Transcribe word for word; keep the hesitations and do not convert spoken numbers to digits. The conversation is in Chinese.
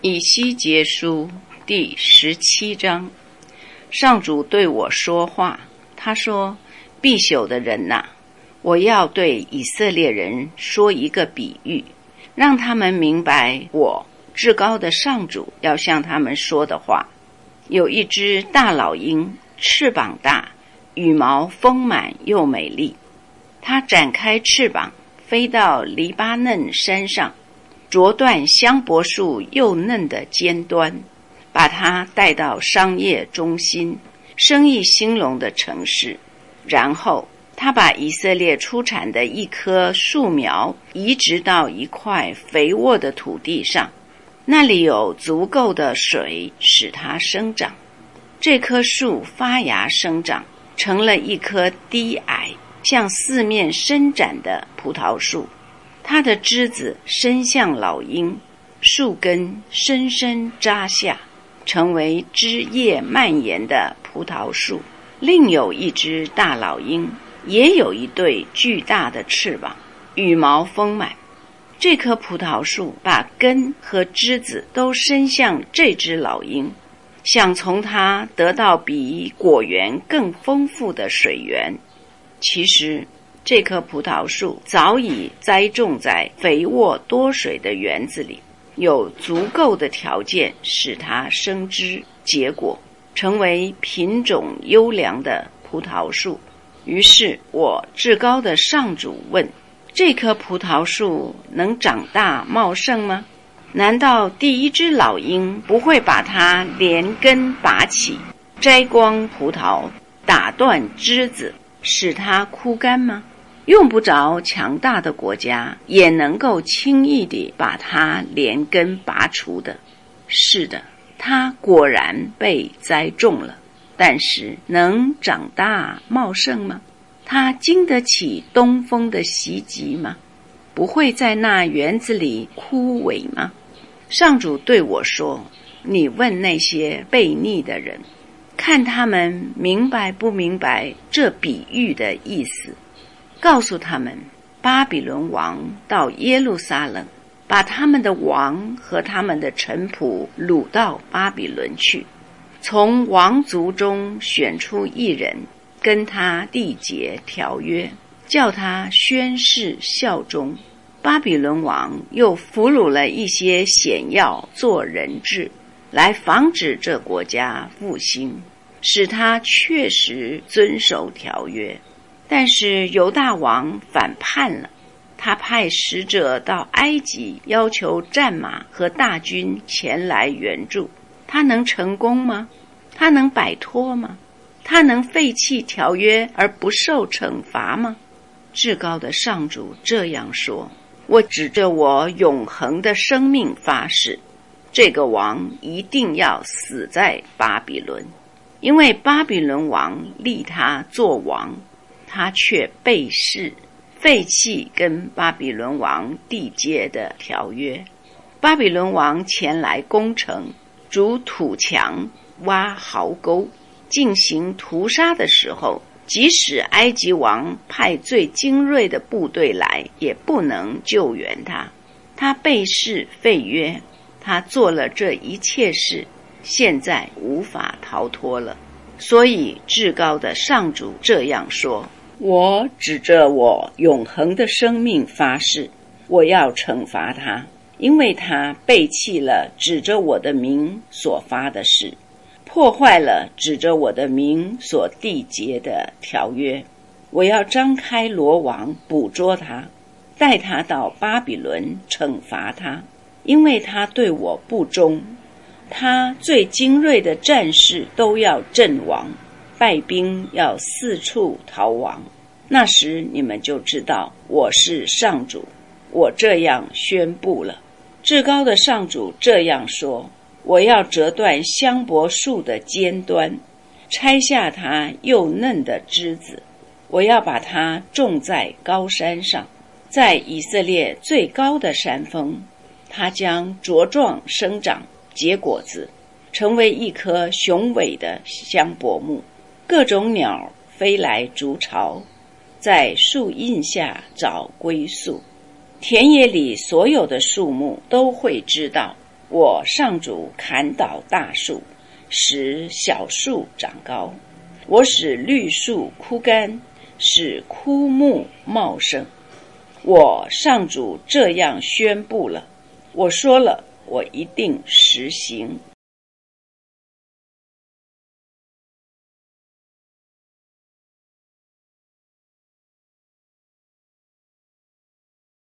以西结书第十七章，上主对我说话，他说：必朽的人哪，我要对以色列人说一个比喻，让他们明白我至高的上主要向他们说的话。有一只大老鹰，翅膀大，羽毛丰满又美丽，它展开翅膀，飞到黎巴嫩山上，啄断香柏树幼嫩的尖端，把它带到商业中心、生意兴隆的城市。然后他把以色列出产的一棵树苗移植到一块肥沃的土地上，那里有足够的水使它生长。这棵树发芽生长，成了一棵低矮向四面伸展的葡萄树。它的枝子伸向老鹰，树根深深扎下，成为枝叶蔓延的葡萄树。另有一只大老鹰，也有一对巨大的翅膀，羽毛丰满。这棵葡萄树把根和枝子都伸向这只老鹰，想从它得到比果园更丰富的水源。其实这棵葡萄树早已栽种在肥沃多水的园子里，有足够的条件使它生枝结果，成为品种优良的葡萄树。于是我至高的上主问：这棵葡萄树能长大茂盛吗？难道第一只老鹰不会把它连根拔起，摘光葡萄，打断枝子，使它枯干吗？用不着强大的国家也能够轻易地把它连根拔除的。是的，它果然被栽种了，但是能长大茂盛吗？它经得起东风的袭击吗？不会在那园子里枯萎吗？上主对我说：你问那些悖逆的人，看他们明白不明白这比喻的意思。告诉他们，巴比伦王到耶路撒冷，把他们的王和他们的臣仆掳到巴比伦去，从王族中选出一人，跟他缔结条约，叫他宣誓效忠。巴比伦王又俘虏了一些显要做人质，来防止这国家复兴，使他确实遵守条约。但是犹大王反叛了，他派使者到埃及，要求战马和大军前来援助。他能成功吗？他能摆脱吗？他能废弃条约而不受惩罚吗？至高的上主这样说：我指着我永恒的生命发誓，这个王一定要死在巴比伦，因为巴比伦王立他做王，他却背誓废弃跟巴比伦王缔结的条约。巴比伦王前来攻城，筑土墙，挖壕沟，进行屠杀的时候，即使埃及王派最精锐的部队来，也不能救援他。他背誓废约，他做了这一切事，现在无法逃脱了。所以至高的上主这样说：我指着我永恒的生命发誓，我要惩罚他，因为他背弃了指着我的名所发的誓，破坏了指着我的名所缔结的条约。我要张开罗网捕捉他，带他到巴比伦惩罚他，因为他对我不忠。他最精锐的战士都要阵亡，败兵要四处逃亡。那时你们就知道我是上主，我这样宣布了。至高的上主这样说：我要折断香柏树的尖端，拆下它幼嫩的枝子，我要把它种在高山上，在以色列最高的山峰，它将茁壮生长，结果子，成为一棵雄伟的香柏木。各种鸟飞来筑巢，在树荫下找归宿。田野里所有的树木都会知道， 我上主砍倒大树，使小树长高，我使绿树枯干，使枯木茂盛。我上主这样宣布了，我说了，我一定实行。